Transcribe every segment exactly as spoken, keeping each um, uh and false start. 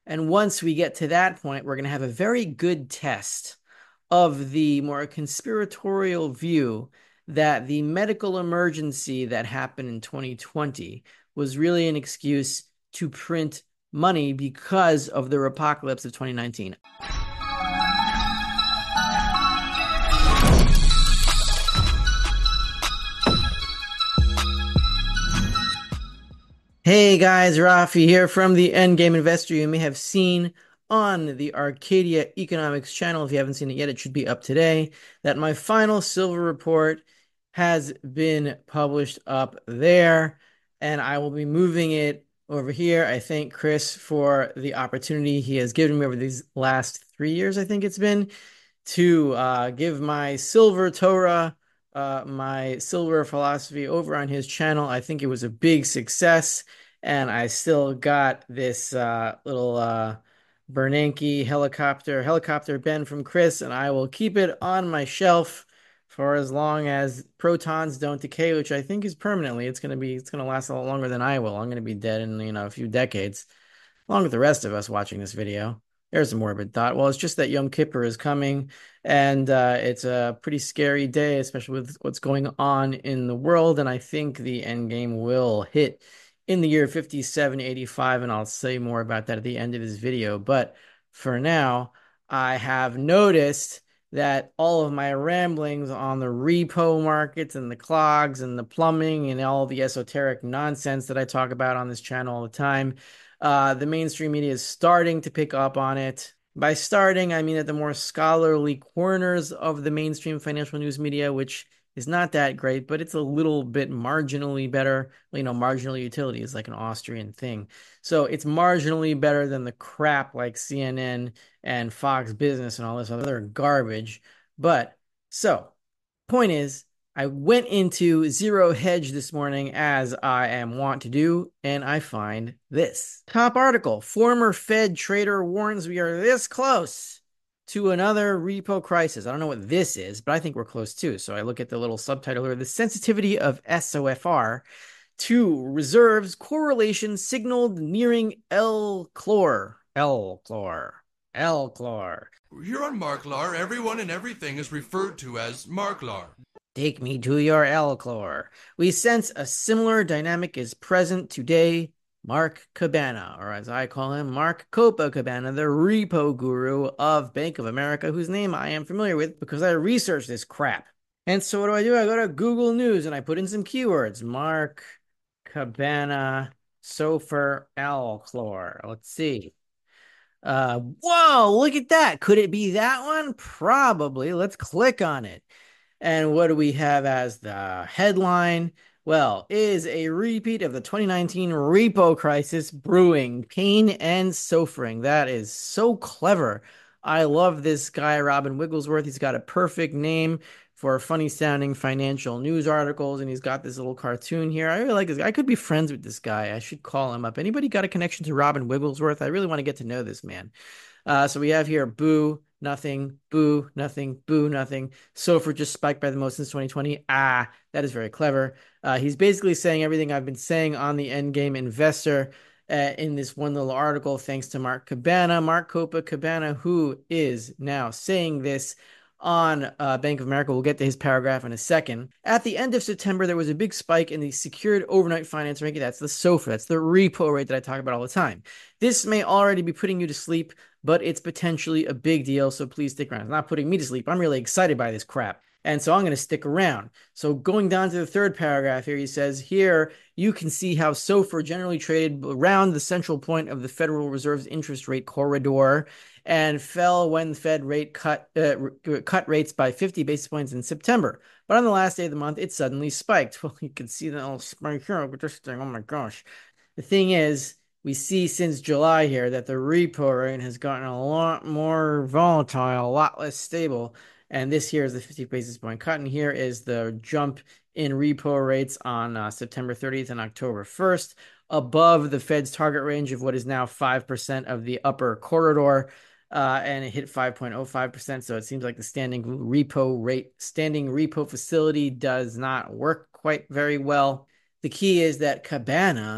And once we get to that point, we're going to have a very good test of the more conspiratorial view that the medical emergency that happened in twenty twenty was really an excuse to print money because of the apocalypse of twenty nineteen. Hey guys, Rafi here from the Endgame Investor. You may have seen on the Arcadia Economics channel, if you haven't seen it yet, it should be up today, that my final silver report has been published up there, and I will be moving it over here. I thank Chris for the opportunity he has given me over these last three years, I think it's been, to uh, give my silver Torah, uh, my silver philosophy over on his channel. I think it was a big success, and I still got this uh, little uh, Bernanke helicopter, helicopter Ben from Chris, and I will keep it on my shelf for as long as protons don't decay, which I think is permanently. It's gonna be, it's gonna last a lot longer than I will. I'm gonna be dead in, you know, a few decades, along with the rest of us watching this video. There's a morbid thought. Well, it's just that Yom Kippur is coming, and uh, it's a pretty scary day, especially with what's going on in the world. And I think the end game will hit in the year fifty-seven eighty-five, and I'll say more about that at the end of this video. But for now, I have noticed that all of my ramblings on the repo markets and the clogs and the plumbing and all the esoteric nonsense that I talk about on this channel all the time, uh, the mainstream media is starting to pick up on it. By starting, I mean at the more scholarly corners of the mainstream financial news media, which is not that great, but it's a little bit marginally better. You know, marginal utility is like an Austrian thing. So it's marginally better than the crap like C N N and Fox Business and all this other garbage. But so, point is, I went into Zero Hedge this morning as I am wont to do, and I find this. Top article, former Fed trader warns we are this close to another repo crisis. I don't know what this is, but I think we're close too. So I look at the little subtitle here, the sensitivity of S O F R to reserves correlation signaled nearing L-chlor. L-chlor. L-chlor. Here on Marklar, everyone and everything is referred to as Marklar. Take me to your L-chlor. We sense a similar dynamic is present today. Mark Cabana, or as I call him, Mark Copacabana, the repo guru of Bank of America, whose name I am familiar with because I researched this crap. And so what do I do? I go to Google News and I put in some keywords. Mark Cabana, SOFR, L-chlor. Let's see. Uh, whoa, look at that. Could it be that one? Probably. Let's click on it. And what do we have as the headline? Well, is a repeat of the twenty nineteen repo crisis brewing, pain and suffering. That is so clever. I love this guy, Robin Wigglesworth. He's got a perfect name for funny sounding financial news articles, and he's got this little cartoon here. I really like this guy. I could be friends with this guy. I should call him up. Anybody got a connection to Robin Wigglesworth? I really want to get to know this man. Uh, so we have here boo, nothing, boo, nothing, boo, nothing. SOFR just spiked by the most since twenty twenty. Ah, that is very clever. Uh, he's basically saying everything I've been saying on the Endgame Investor uh, in this one little article, thanks to Mark Cabana, Mark Copacabana, who is now saying this on uh, Bank of America. We'll get to his paragraph in a second. At the end of September, there was a big spike in the secured overnight finance ranking. That's the SOFR. That's the repo rate that I talk about all the time. This may already be putting you to sleep, but it's potentially a big deal, so please stick around. It's not putting me to sleep. I'm really excited by this crap, and so I'm going to stick around. So going down to the third paragraph here, he says, here you can see how SOFR generally traded around the central point of the Federal Reserve's interest rate corridor and fell when the Fed rate cut uh, cut rates by fifty basis points in September. But on the last day of the month, it suddenly spiked. Well, you can see that little spike here. Interesting. Oh my gosh. The thing is, we see since July here that the repo rate has gotten a lot more volatile, a lot less stable. And this here is the fifty basis point cut. And here is the jump in repo rates on uh, September thirtieth and October first, above the Fed's target range of what is now five percent of the upper corridor. Uh, and it hit five point oh five percent. So it seems like the standing repo rate, standing repo facility does not work quite very well. The key is that Cabana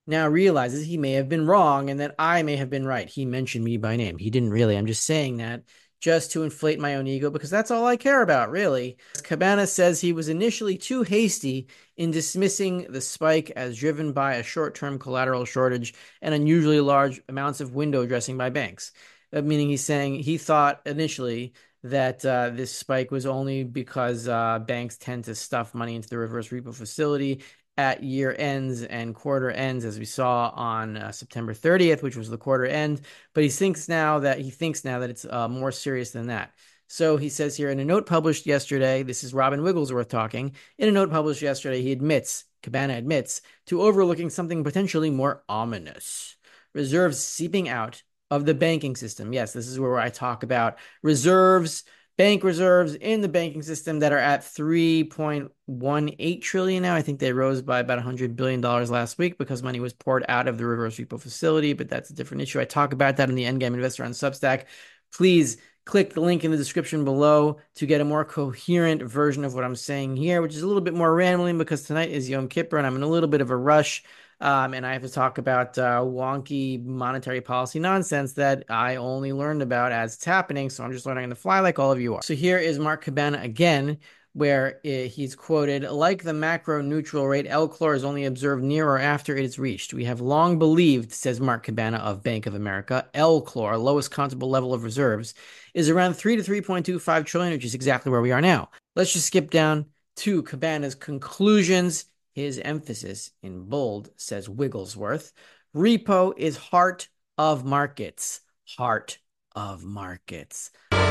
now realizes he may have been wrong and that I may have been right. He mentioned me by name. He didn't really. I'm just saying that just to inflate my own ego because that's all I care about, really. Cabana says he was initially too hasty in dismissing the spike as driven by a short-term collateral shortage and unusually large amounts of window dressing by banks. Uh, meaning he's saying he thought initially that uh, this spike was only because uh, banks tend to stuff money into the reverse repo facility at year ends and quarter ends, as we saw on uh, September thirtieth, which was the quarter end. But he thinks now that he thinks now that it's uh, more serious than that. So he says here in a note published yesterday, this is Robin Wigglesworth talking. In a note published yesterday, he admits, Cabana admits, to overlooking something potentially more ominous. Reserves seeping out of the banking system. Yes, this is where I talk about reserves, bank reserves in the banking system that are at three point one eight trillion now. I think they rose by about one hundred billion dollars last week because money was poured out of the reverse repo facility, but that's a different issue. I talk about that in the Endgame Investor on Substack. Please click the link in the description below to get a more coherent version of what I'm saying here, which is a little bit more rambling because tonight is Yom Kippur and I'm in a little bit of a rush. Um, and I have to talk about uh, wonky monetary policy nonsense that I only learned about as it's happening. So I'm just learning on the fly like all of you are. So here is Mark Cabana again, where he's quoted, like the macro neutral rate, L C L O R is only observed near or after it is reached. We have long believed, says Mark Cabana of Bank of America, L C L O R, lowest countable level of reserves, is around three to three point two five trillion, which is exactly where we are now. Let's just skip down to Cabana's conclusions. His emphasis in bold, says Wigglesworth, repo is heart of markets. Heart of markets.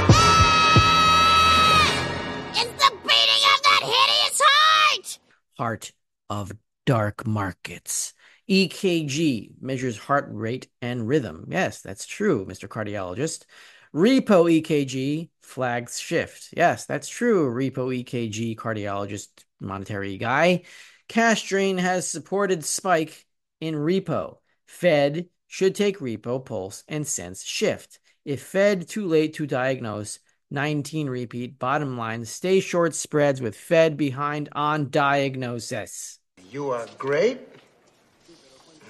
It's the beating of that hideous heart! Heart of dark markets. E K G measures heart rate and rhythm. Yes, that's true, Mister Cardiologist. Repo E K G flags shift. Yes, that's true, Repo E K G cardiologist, monetary guy. Cash drain has supported spike in repo. Fed should take repo, pulse, and sense shift. If Fed too late to diagnose, nineteen repeat, bottom line, stay short spreads with Fed behind on diagnosis. You are great. Uh,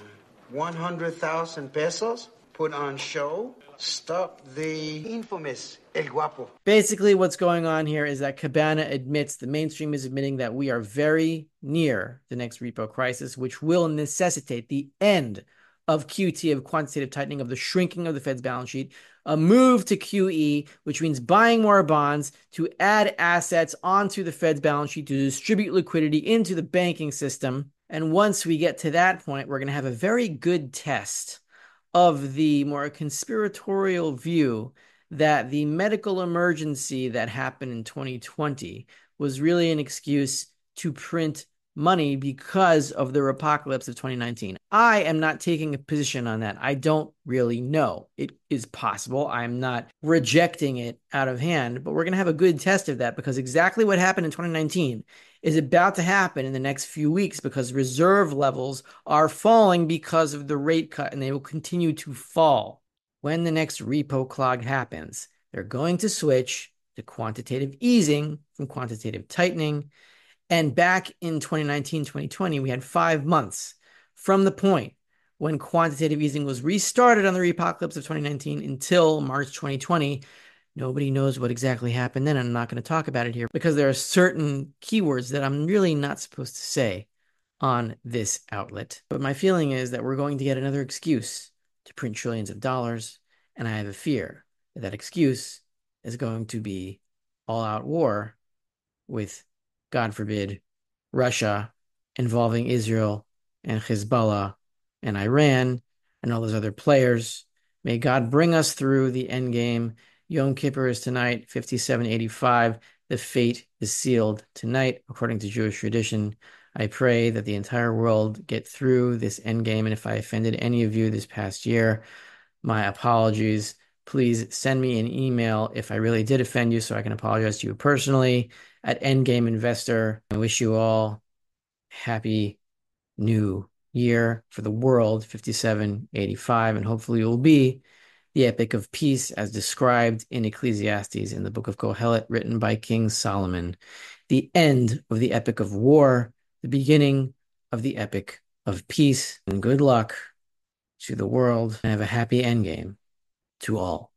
one hundred thousand pesos put on show. Stop the infamous El Guapo. Basically, what's going on here is that Cabana admits, the mainstream is admitting that we are very near the next repo crisis, which will necessitate the end of Q T, of quantitative tightening, of the shrinking of the Fed's balance sheet, a move to Q E, which means buying more bonds to add assets onto the Fed's balance sheet to distribute liquidity into the banking system. And once we get to that point, we're going to have a very good test of the more conspiratorial view that the medical emergency that happened in twenty twenty was really an excuse to print money because of the apocalypse of twenty nineteen. I am not taking a position on that. I don't really know. It is possible. I'm not rejecting it out of hand, but we're going to have a good test of that because exactly what happened in twenty nineteen is about to happen in the next few weeks because reserve levels are falling because of the rate cut and they will continue to fall. When the next repo clog happens, they're going to switch to quantitative easing from quantitative tightening. And back in twenty nineteen, twenty twenty, we had five months from the point when quantitative easing was restarted on the repocalypse of twenty nineteen until March twenty twenty. Nobody knows what exactly happened then. I'm not going to talk about it here because there are certain keywords that I'm really not supposed to say on this outlet. But my feeling is that we're going to get another excuse to print trillions of dollars. And I have a fear that that excuse is going to be all-out war with, God forbid, Russia involving Israel and Hezbollah and Iran and all those other players. May God bring us through the end game. Yom Kippur is tonight, fifty-seven eighty-five. The fate is sealed tonight, according to Jewish tradition. I pray that the entire world get through this end game. And if I offended any of you this past year, my apologies. Please send me an email if I really did offend you so I can apologize to you personally at Endgame Investor. I wish you all happy new year for the world, fifty-seven eighty-five, and hopefully it will be the epic of peace as described in Ecclesiastes in the book of Kohelet, written by King Solomon. The end of the epic of war, the beginning of the epic of peace and good luck to the world, and have a happy endgame to all.